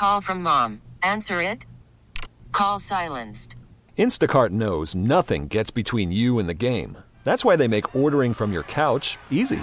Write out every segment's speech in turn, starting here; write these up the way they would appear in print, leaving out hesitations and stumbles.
Call from mom. Answer it. Call silenced. Instacart knows nothing gets between you and the game. That's why they make ordering from your couch easy.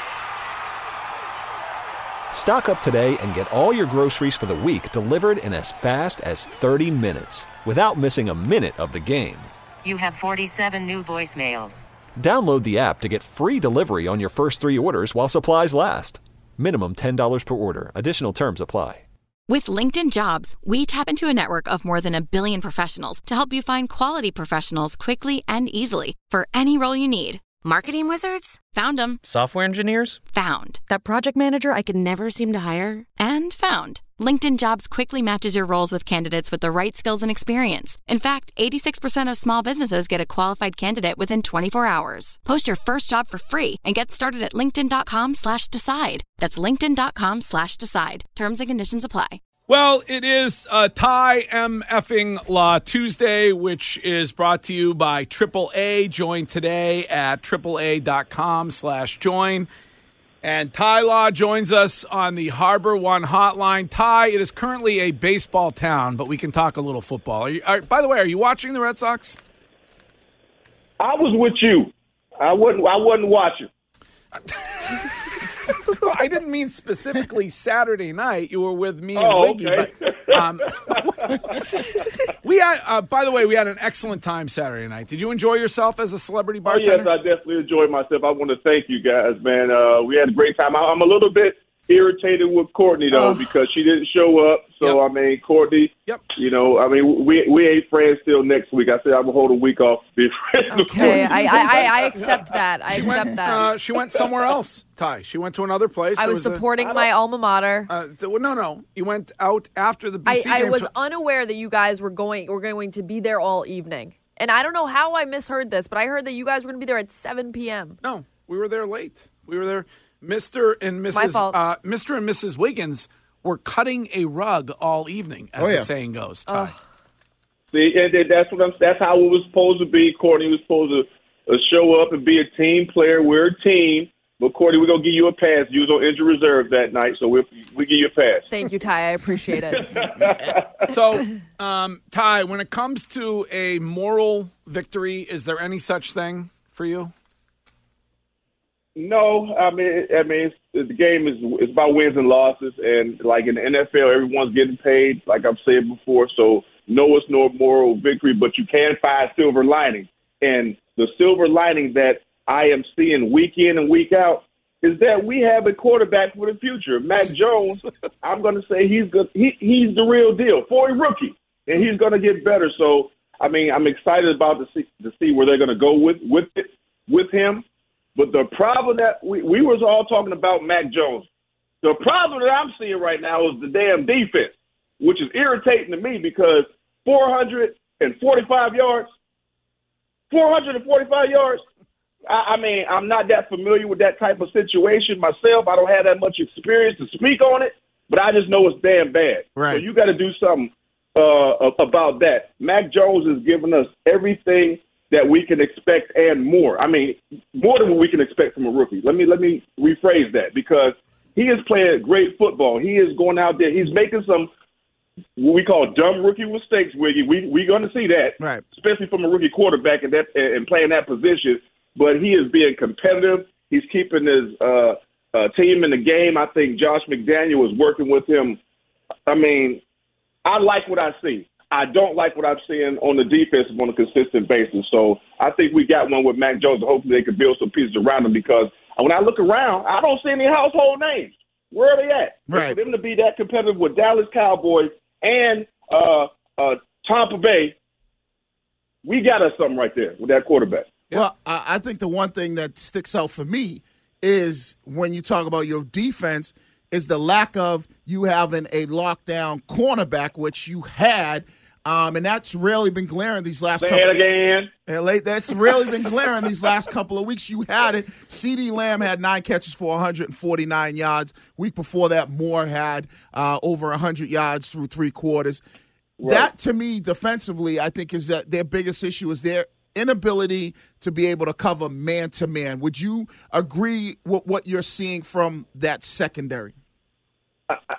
Stock up today and get all your groceries for the week delivered in as fast as 30 minutes without missing a minute of the game. You have 47 new voicemails. Download the app to get free delivery on your first 3 orders while supplies last. Minimum $10 per order. Additional terms apply. With LinkedIn Jobs, we tap into a network of more than 1 billion professionals to help you find quality professionals quickly and easily for any role you need. Marketing wizards? Found them. Software engineers? Found. That project manager I could never seem to hire? And found. LinkedIn Jobs quickly matches your roles with candidates with the right skills and experience. In fact, 86% of small businesses get a qualified candidate within 24 hours. Post your first job for free and get started at linkedin.com/decide. That's linkedin.com/decide. Terms and conditions apply. Well, it is Ty M. effing La Tuesday, which is brought to you by AAA. Join today at AAA.com/join. And Ty Law joins us on the Harbor One hotline. Ty, it is currently a baseball town, but we can talk a little football. By the way, are you watching the Red Sox? I was with you. I wasn't watching. I didn't mean specifically Saturday night. You were with me and Wiggy. Okay. But, we had, by the way, we had an excellent time Saturday night. Did you enjoy yourself as a celebrity bartender? Oh, yes, I definitely enjoyed myself. I want to thank you guys, man. We had a great time. I'm a little bit irritated with Courtney, though, because she didn't show up. So, I mean, Courtney, you know, I mean, we ain't friends till next week. I said I will hold a week off to be friends with Courtney. Okay, I accept that. I accept that. She went somewhere else, Ty. She went to another place. I was supporting my alma mater. No. You went out after the BC game. I was unaware that you guys were going to be there all evening. And I don't know how I misheard this, but I heard that you guys were going to be there at 7 p.m. No, we were there late. We were there. Mr. and Mrs. Wiggins were cutting a rug all evening, as the saying goes. Ty. See, and that's how it was supposed to be. Courtney was supposed to show up and be a team player. We're a team. But, Courtney, we're going to give you a pass. You was on injury reserve that night, so we give you a pass. Thank you, Ty. I appreciate it. So, Ty, when it comes to a moral victory, is there any such thing for you? No, I mean, the game is about wins and losses, and like in the NFL, everyone's getting paid, like I've said before. So, no, it's no moral victory, but you can find silver lining, and the silver lining that I am seeing week in and week out is that we have a quarterback for the future, Mac Jones. I'm going to say he's good. He's the real deal for a rookie, and he's going to get better. So, I mean, I'm excited about to see where they're going to go with him. But the problem that we was all talking about Mac Jones. The problem that I'm seeing right now is the damn defense, which is irritating to me because 445 yards. I mean, I'm not that familiar with that type of situation myself. I don't have that much experience to speak on it, but I just know it's damn bad. Right. So you got to do something about that. Mac Jones has given us everything that we can expect and more. I mean, more than what we can expect from a rookie. Let me rephrase that because he is playing great football. He is going out there. He's making some what we call dumb rookie mistakes, Wiggy. We're going to see that, right? Especially from a rookie quarterback and playing that position. But he is being competitive. He's keeping his team in the game. I think Josh McDaniel is working with him. I mean, I like what I see. I don't like what I'm seeing on the defense on a consistent basis. So I think we got one with Mac Jones. Hopefully they can build some pieces around him because when I look around, I don't see any household names. Where are they at? Right. For them to be that competitive with Dallas Cowboys and Tampa Bay, we got us something right there with that quarterback. Yeah. Well, I think the one thing that sticks out for me is when you talk about your defense is the lack of you having a lockdown cornerback, which you had. And that's really been glaring these last couple of weeks. That's really been glaring these last couple of weeks. You had it. CeeDee Lamb had 9 catches for 149 yards. Week before that, Moore had over 100 yards through 3 quarters. Right. That, to me, defensively, I think is that their biggest issue is their inability to be able to cover man-to-man. Would you agree with what you're seeing from that secondary?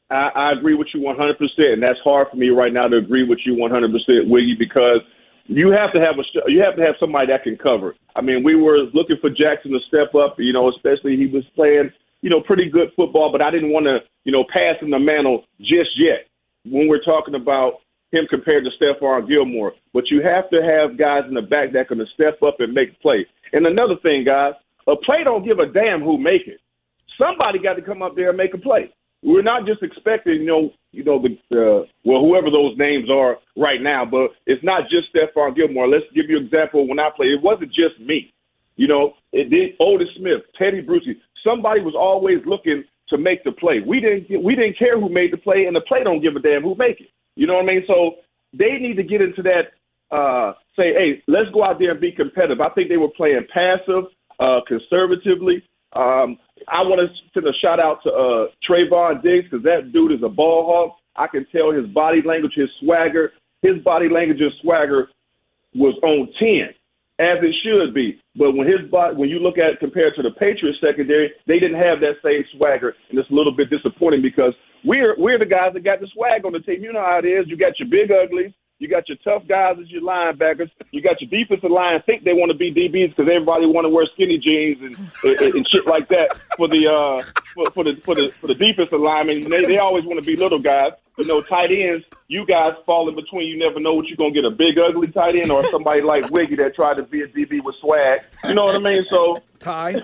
I agree with you 100%, and that's hard for me right now to agree with you 100%, Wiggy, because you have to have somebody that can cover. I mean, we were looking for Jackson to step up, especially he was playing, pretty good football, but I didn't want to, pass him the mantle just yet when we're talking about him compared to Stephon Gilmore. But you have to have guys in the back that can step up and make plays. And another thing, guys, a play don't give a damn who make it. Somebody got to come up there and make a play. We're not just expecting, whoever those names are right now, but it's not just Stephon Gilmore. Let's give you an example. When I played, it wasn't just me. It did Otis Smith, Teddy Bruschi. Somebody was always looking to make the play. We didn't care who made the play, and the play don't give a damn who make it. You know what I mean? So they need to get into that, say, hey, let's go out there and be competitive. I think they were playing passive, conservatively. I want to send a shout out to Trayvon Diggs because that dude is a ball hawk. I can tell his body language, his swagger. His body language and swagger was on 10, as it should be. But when you look at it compared to the Patriots secondary, they didn't have that same swagger, and it's a little bit disappointing because we're the guys that got the swag on the team. You know how it is. You got your big uglies. You got your tough guys as your linebackers. You got your defensive line think they want to be DBs because everybody want to wear skinny jeans and shit like that for the defensive linemen. They always want to be little guys. Tight ends, you guys fall in between. You never know what you're gonna get, a big ugly tight end or somebody like Wiggy that tried to be a DB with swag. You know what I mean? So Ty,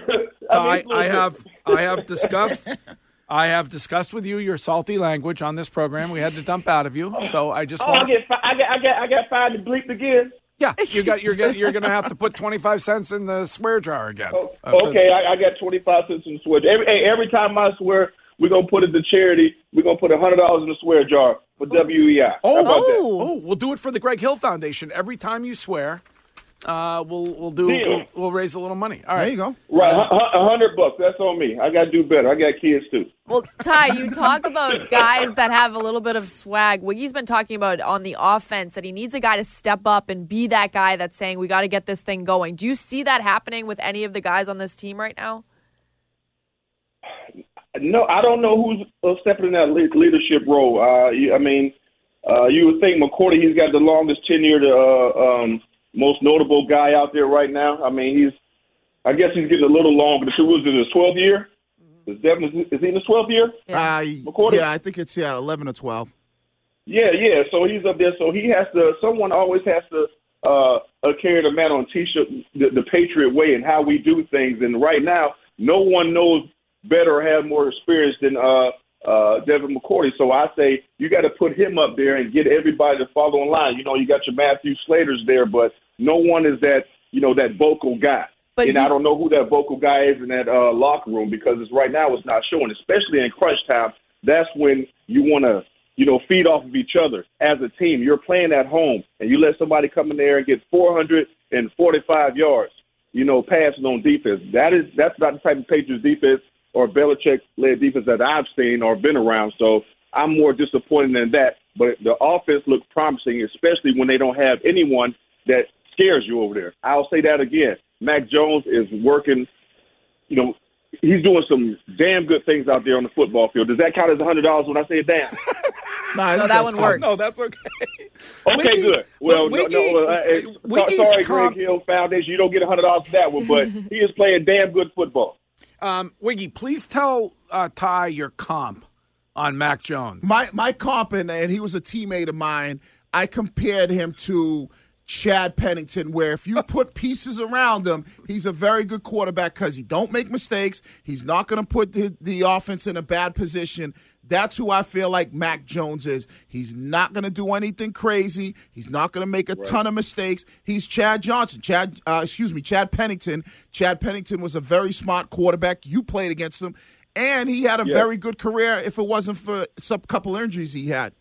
I have discussed with you your salty language on this program. We had to dump out of you, so I just want. I got fined and bleeped again. Yeah, you're gonna have to put 25 cents in the swear jar again. Okay, I got 25 cents in the swear jar. Every time I swear, we're gonna put it to charity. We're gonna put $100 in the swear jar for WEI. We'll do it for the Greg Hill Foundation. Every time you swear, we'll raise a little money. All right, there you go. Right, $100. That's on me. I got to do better. I got kids too. Well, Ty, you talk about guys that have a little bit of swag. Wiggy's been talking about on the offense that he needs a guy to step up and be that guy that's saying we got to get this thing going. Do you see that happening with any of the guys on this team right now? No, I don't know who's stepping in that leadership role. You would think McCourty, he's got the longest tenured, most notable guy out there right now. I mean, I guess he's getting a little longer. Was it his 12th year? Is he in his 12th year? McCourty? Yeah, I think it's 11 or 12. Yeah. So he's up there. So he has to. Someone always has to carry the mantle and teach the Patriot way and how we do things. And right now, no one knows better or have more experience than Devin McCourty. So I say you got to put him up there and get everybody to follow in line. You got your Matthew Slaters there, but no one is that vocal guy. And I don't know who that vocal guy is in that locker room because right now it's not showing, especially in crunch time. That's when you want to, feed off of each other as a team. You're playing at home, and you let somebody come in there and get 445 yards, passing on defense. That's not the type of Patriots defense or Belichick-led defense that I've seen or been around. So I'm more disappointed than that. But the offense looked promising, especially when they don't have anyone that scares you over there. I'll say that again. Mac Jones is working, he's doing some damn good things out there on the football field. Does that count as $100 when I say damn? No, that one works. No, that's okay. Okay, good. Well, sorry, Greg Hill Foundation, you don't get $100 for that one, but he is playing damn good football. Wiggy, please tell Ty your comp on Mac Jones. My comp, and he was a teammate of mine, I compared him to Chad Pennington, where if you put pieces around him, he's a very good quarterback because he don't make mistakes. He's not going to put the offense in a bad position. That's who I feel like Mac Jones is. He's not going to do anything crazy. He's not going to make a ton of mistakes. He's Chad Pennington. Chad Pennington was a very smart quarterback. You played against him, and he had a very good career if it wasn't for some couple injuries he had.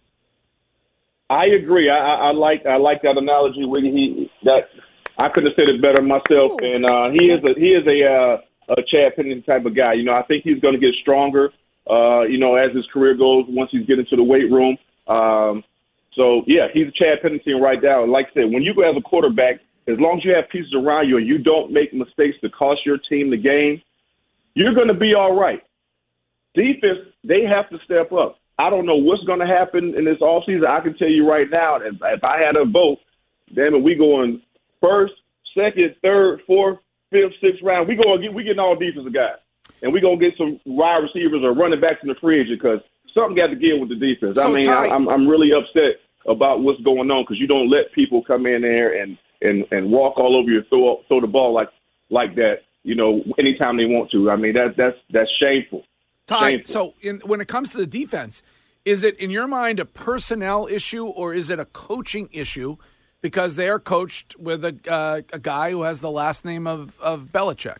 I agree. I like that analogy. I couldn't have said it better myself. Ooh. And he is a Chad Pennington type of guy. I think he's going to get stronger. As his career goes, once he's getting into the weight room. He's Chad Pennington right now. And like I said, when you go as a quarterback, as long as you have pieces around you and you don't make mistakes to cost your team the game, you're going to be all right. Defense, they have to step up. I don't know what's going to happen in this offseason. I can tell you right now, if I had a vote, damn it, we going first, second, third, fourth, fifth, sixth round. We getting all defensive guys, and we gonna get some wide receivers or running backs in the free agent because something got to give with the defense. So, I mean, Ty, I'm really upset about what's going on because you don't let people come in there and walk all over you, throw the ball like that. You know, anytime they want to. I mean, that's shameful. Ty, Shameful. so when it comes to the defense, is it in your mind a personnel issue or is it a coaching issue? Because they are coached with a guy who has the last name of Belichick.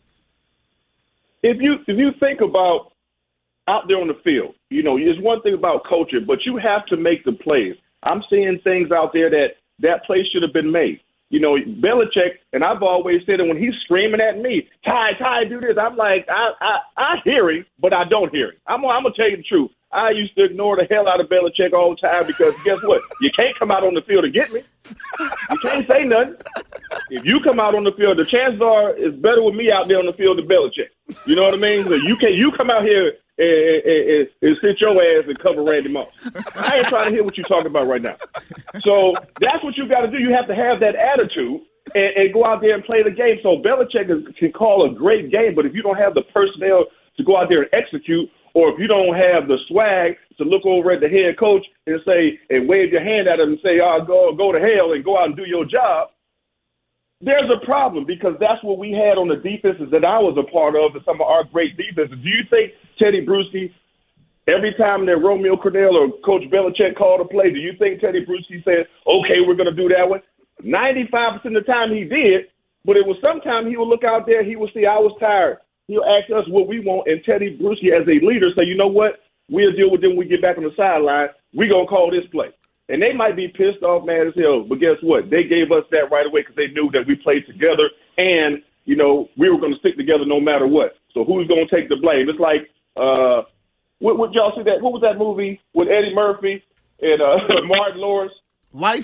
If you think about out there on the field, you know, there's one thing about coaching, but you have to make the plays. I'm seeing things out there that play should have been made. You know, Belichick, and I've always said that when he's screaming at me, Ty, do this. I'm like, I hear him, but I don't hear him. I'm gonna tell you the truth. I used to ignore the hell out of Belichick all the time because guess what? You can't come out on the field to get me. You can't say nothing. If you come out on the field, the chances are it's better with me out there on the field than Belichick. You know what I mean? So you come out here and sit your ass and cover Randy Moss. I ain't trying to hear what you're talking about right now. So that's what you got to do. You have to have that attitude and go out there and play the game. So Belichick can call a great game, but if you don't have the personnel to go out there and execute, or if you don't have the swag to look over at the head coach and say and wave your hand at him and say, go to hell and go out and do your job, there's a problem because that's what we had on the defenses that I was a part of and some of our great defenses. Do you think Teddy Bruschi, every time that Romeo Crennel or Coach Belichick called a play, do you think Teddy Bruschi said, okay, we're going to do that one? 95% of the time he did, but it was sometimes he would look out there, he would see I was tired. He'll ask us what we want, and Teddy Bruschi, as a leader, say, you know what? We'll deal with them when we get back on the sideline. We're going to call this play. And they might be pissed off, mad as hell, but guess what? They gave us that right away because they knew that we played together and, you know, we were going to stick together no matter what. So who's going to take the blame? It's like, what y'all see that? What was that movie with Eddie Murphy and Martin Lawrence? Life?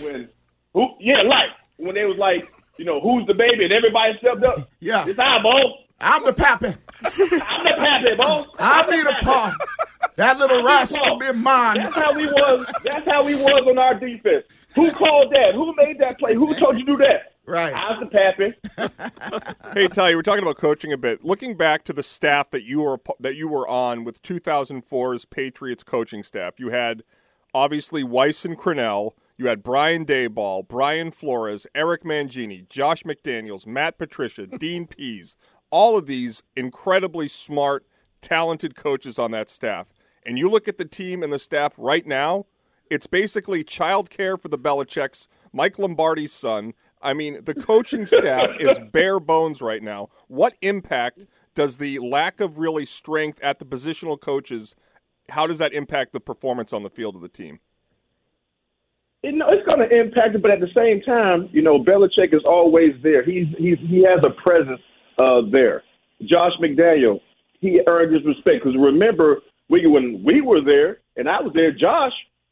Life. When they was like, you know, who's the baby? And everybody stepped up. Yeah. It's I, boss. I'm the pappy. I'm the pappy, boss. I'll be the paw. That little rascal be mine. That's how we was. That's how we was on our defense. Who called that? Who made that play? Who told you to do that? Right. I was the pappy. Hey, Ty, you were talking about coaching a bit. Looking back to the staff that you were on with 2004's Patriots coaching staff, you had obviously Weiss and Crennel. You had Brian Daboll, Brian Flores, Eric Mangini, Josh McDaniels, Matt Patricia, Dean Pease. All of these incredibly smart, talented coaches on that staff. And you look at the team and the staff right now, it's basically childcare for the Belichicks, Mike Lombardi's son. I mean, the coaching staff is bare bones right now. What impact does the lack of really strength at the positional coaches, how does that impact the performance on the field of the team? It's going to impact it, but at the same time, you know, Belichick is always there. He has a presence there. Josh McDaniel, he earned his respect because remember, when we were there and I was there, Josh,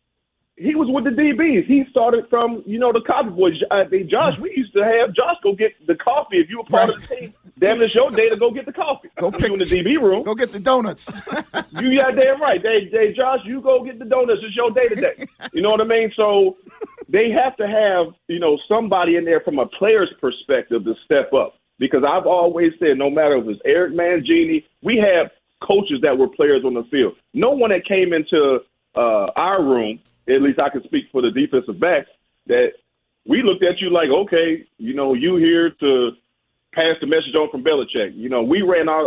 he was with the DBs. He started from, you know, the coffee boys. Josh, we used to have Josh go get the coffee if you were part of the team. Damn, it's your day to go get the coffee. Go pick you in the DB room. Go get the donuts. You got damn right. Hey, Josh, you go get the donuts. It's your day today. You know what I mean? So they have to have, you know, somebody in there from a player's perspective to step up. Because I've always said, no matter if it's Eric Mangini, we have coaches that were players on the field. No one that came into our room, at least I can speak for the defensive backs, that we looked at you like, okay, you know, you here to pass the message on from Belichick. You know, we ran our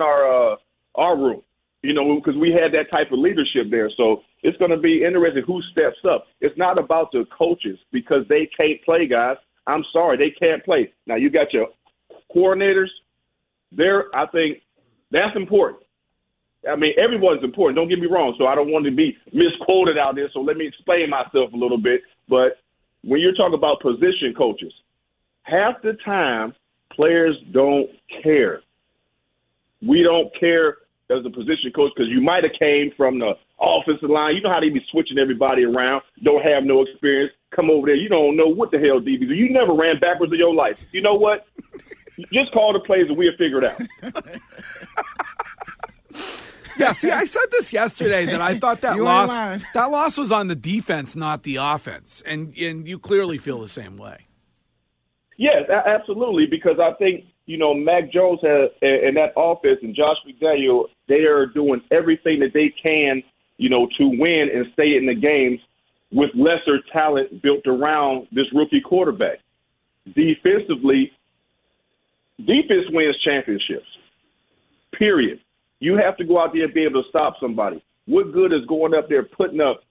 room, you know, because we had that type of leadership there. So it's going to be interesting who steps up. It's not about the coaches because they can't play, guys. I'm sorry, they can't play. Now you got your coordinators there. I think that's important. I mean, everyone's important. Don't get me wrong. So I don't want to be misquoted out there. So let me explain myself a little bit. But when you're talking about position coaches, half the time players don't care. We don't care as a position coach because you might have came from the offensive line. You know how they be switching everybody around, don't have no experience, come over there. You don't know what the hell DBs do. You never ran backwards in your life. You know what? Just call the plays and we'll figure it out. Yeah, see, I said this yesterday that I thought that loss was on the defense, not the offense, and you clearly feel the same way. Yes, absolutely, because I think, Mac Jones and that offense and Josh McDaniel, they are doing everything that they can, to win and stay in the games with lesser talent built around this rookie quarterback. Defensively, defense wins championships, period. You have to go out there and be able to stop somebody. What good is going up there putting up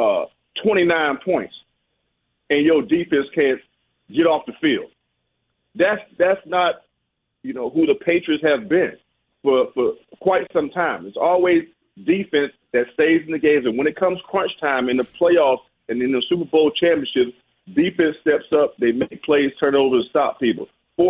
29 points and your defense can't get off the field? That's not, who the Patriots have been for quite some time. It's always defense that stays in the games, and when it comes crunch time in the playoffs and in the Super Bowl championships, defense steps up, they make plays, turnovers, stop people.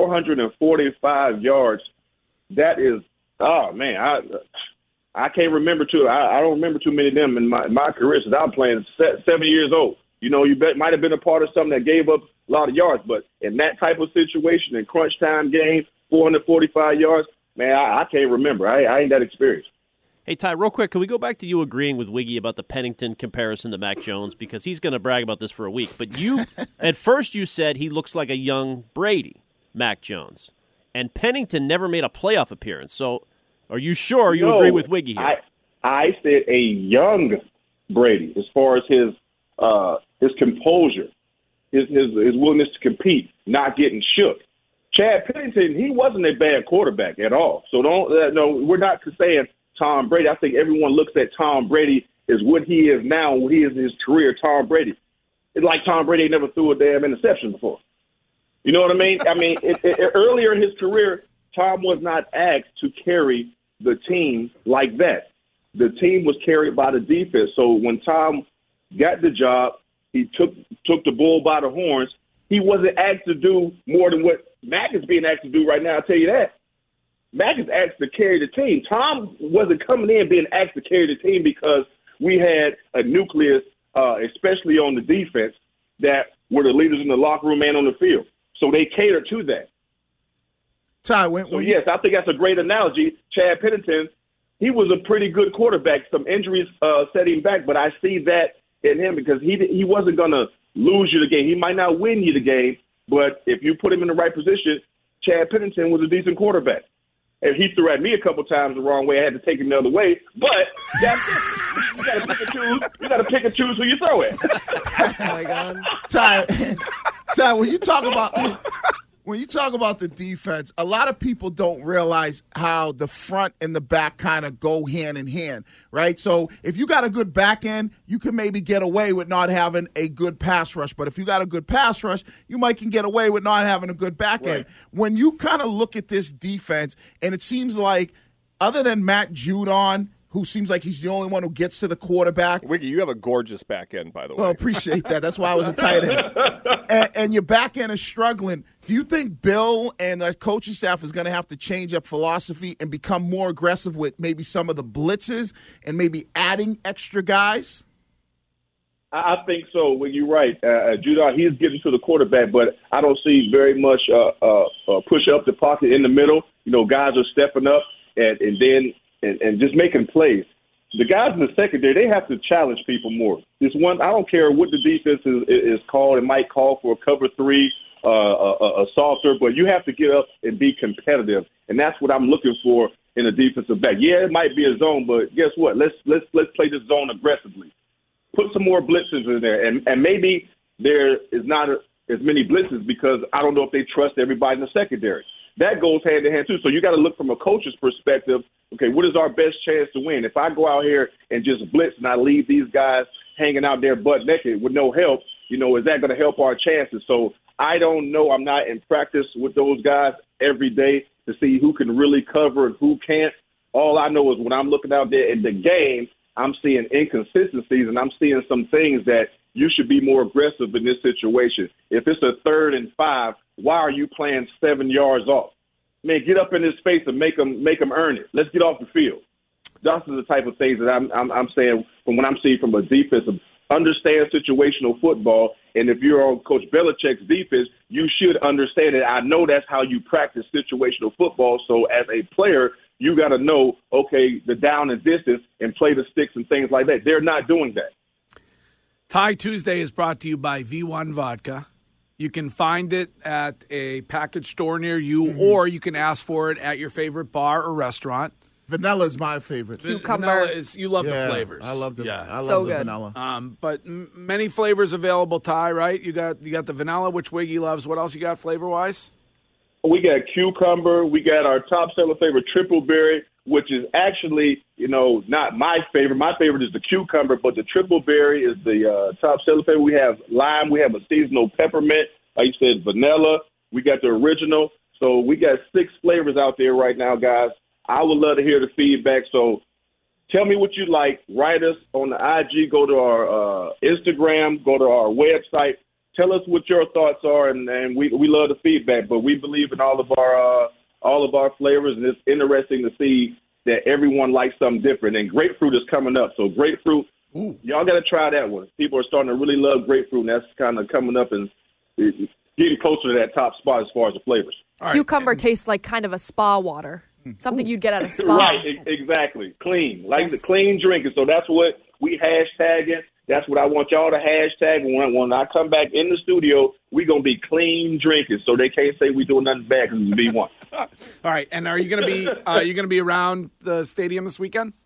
445 yards, that is, oh, man, I can't remember I don't remember too many of them in my career since I'm playing 7 years old. You might have been a part of something that gave up a lot of yards, but in that type of situation, in crunch time game, 445 yards, man, I can't remember. I ain't that experienced. Hey, Ty, real quick, can we go back to you agreeing with Wiggy about the Pennington comparison to Mac Jones? Because he's going to brag about this for a week. But you, at first you said he looks like a young Brady, Mac Jones. And Pennington never made a playoff appearance. So are you sure you agree with Wiggy here? I said a young Brady as far as his composure, his willingness to compete, not getting shook. Chad Pennington, he wasn't a bad quarterback at all. So we're not saying Tom Brady. I think everyone looks at Tom Brady as what he is now, what he is in his career, Tom Brady. It's like Tom Brady never threw a damn interception before. You know what I mean? Earlier in his career, Tom was not asked to carry the team like that. The team was carried by the defense. So when Tom got the job, he took the bull by the horns. He wasn't asked to do more than what Mac is being asked to do right now, I'll tell you that. Mac is asked to carry the team. Tom wasn't coming in being asked to carry the team because we had a nucleus, especially on the defense, that were the leaders in the locker room and on the field. So they catered to that. Ty, yes, I think that's a great analogy. Chad Pennington, he was a pretty good quarterback. Some injuries set him back, but I see that in him because he wasn't going to lose you the game. He might not win you the game, but if you put him in the right position, Chad Pennington was a decent quarterback. And he threw at me a couple times the wrong way. I had to take him the other way. But that's it. You got to pick and choose. You got to pick and choose who you throw at. Oh my God, Ty, when you talk about the defense, a lot of people don't realize how the front and the back kind of go hand in hand, right? So if you got a good back end, you can maybe get away with not having a good pass rush. But if you got a good pass rush, you might can get away with not having a good back end. When you kind of look at this defense, and it seems like other than Matt Judon, who seems like he's the only one who gets to the quarterback. Wiggy, you have a gorgeous back end, by the way. Well, appreciate that. That's why I was a tight end. And your back end is struggling. Do you think Bill and the coaching staff is going to have to change up philosophy and become more aggressive with maybe some of the blitzes and maybe adding extra guys? I think so. When you're right, Judon, he's getting to the quarterback, but I don't see very much push up the pocket in the middle. Guys are stepping up and just making plays. The guys in the secondary, they have to challenge people more. I don't care what the defense is called. It might call for a cover 3, a softer, but you have to get up and be competitive, and that's what I'm looking for in a defensive back. Yeah, it might be a zone, but guess what? Let's play this zone aggressively. Put some more blitzes in there, and maybe there is not as many blitzes because I don't know if they trust everybody in the secondary. That goes hand in hand, too. So you got to look from a coach's perspective. Okay, what is our best chance to win? If I go out here and just blitz and I leave these guys hanging out there butt naked with no help, is that going to help our chances? So I don't know. I'm not in practice with those guys every day to see who can really cover and who can't. All I know is when I'm looking out there in the game, I'm seeing inconsistencies and I'm seeing some things that you should be more aggressive in this situation. If it's a 3rd and 5, why are you playing 7 yards off? Man, get up in his face and make them earn it. Let's get off the field. Those are the type of things that I'm saying from when I'm seeing from a defensive. Understand situational football, and if you're on Coach Belichick's defense, you should understand it. I know that's how you practice situational football. So as a player, you got to know, okay, the down and distance and play the sticks and things like that. They're not doing that. Tie Tuesday is brought to you by V1 Vodka. You can find it at a package store near you, or you can ask for it at your favorite bar or restaurant. Vanilla is my favorite. Cucumber. Vanilla is, you love the flavors. I love the So good. vanilla. But many flavors available, Ty, right? You got the vanilla, which Wiggy loves. What else you got flavor-wise? We got cucumber. We got our top seller flavor, triple berry, which is actually, not my favorite. My favorite is the cucumber, but the triple berry is the top seller flavor. We have lime. We have a seasonal peppermint. Like you said, vanilla. We got the original. So we got 6 flavors out there right now, guys. I would love to hear the feedback. So tell me what you like. Write us on the IG. Go to our Instagram. Go to our website. Tell us what your thoughts are, and we love the feedback. But we believe in all of our flavors, and it's interesting to see that everyone likes something different. And grapefruit is coming up, so grapefruit, y'all got to try that one. People are starting to really love grapefruit, and that's kind of coming up and getting closer to that top spot as far as the flavors. Cucumber tastes like kind of a spa water. Something you'd get at a spa. Right, exactly. Clean. Like the clean drinking. So that's what we hashtagging. That's what I want y'all to hashtag. When I come back in the studio, we're going to be clean drinking. So they can't say we doing nothing bad because it's V1. All right. And are you going to be around the stadium this weekend?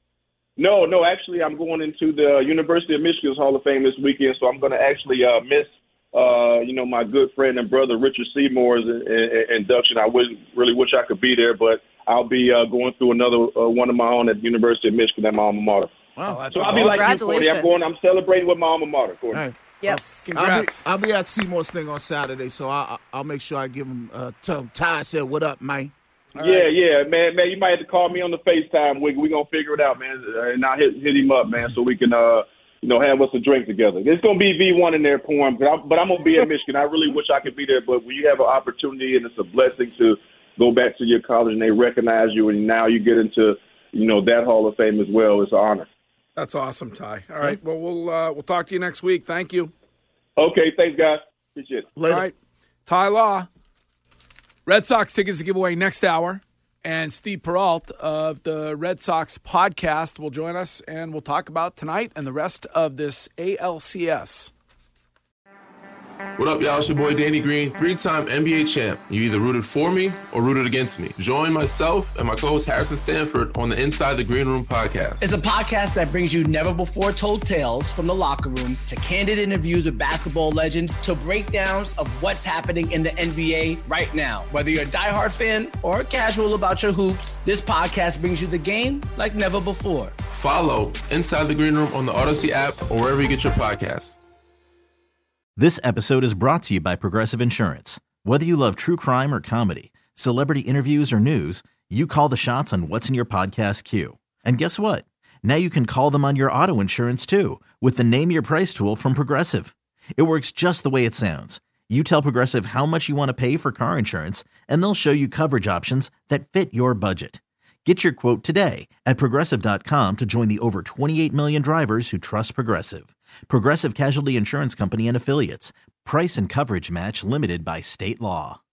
No. Actually, I'm going into the University of Michigan's Hall of Fame this weekend. So I'm going to actually miss my good friend and brother Richard Seymour's induction. I really wish I could be there, but I'll be going through another one of my own at the University of Michigan at my alma mater. Wow, so I'll be like you, Cordy. I'm celebrating with my alma mater, Cordy. Right. Yes. Congrats. I'll be at Seymour's thing on Saturday, so I'll make sure I give him tell him Ty said what up, man. Yeah, man. You might have to call me on the FaceTime. We're going to figure it out, man. And I'll hit him up, man, so we can have us a drink together. It's going to be V1 in there pouring, but I'm going to be in Michigan. I really wish I could be there, but when you have an opportunity and it's a blessing to go back to your college and they recognize you and now you get into, that Hall of Fame as well, it's an honor. That's awesome, Ty. All right. Well, we'll talk to you next week. Thank you. Okay. Thanks, guys. Appreciate it. Later. All right. Ty Law. Red Sox tickets to give away next hour. And Steve Peralt of the Red Sox podcast will join us, and we'll talk about tonight and the rest of this ALCS. What up, y'all? It's your boy Danny Green, 3-time NBA champ. You either rooted for me or rooted against me. Join myself and my co-host Harrison Sanford on the Inside the Green Room podcast. It's a podcast that brings you never-before-told tales from the locker room to candid interviews with basketball legends to breakdowns of what's happening in the NBA right now. Whether you're a diehard fan or casual about your hoops, this podcast brings you the game like never before. Follow Inside the Green Room on the Odyssey app or wherever you get your podcasts. This episode is brought to you by Progressive Insurance. Whether you love true crime or comedy, celebrity interviews or news, you call the shots on what's in your podcast queue. And guess what? Now you can call them on your auto insurance too with the Name Your Price tool from Progressive. It works just the way it sounds. You tell Progressive how much you want to pay for car insurance, and they'll show you coverage options that fit your budget. Get your quote today at Progressive.com to join the over 28 million drivers who trust Progressive. Progressive Casualty Insurance Company and Affiliates. Price and coverage match limited by state law.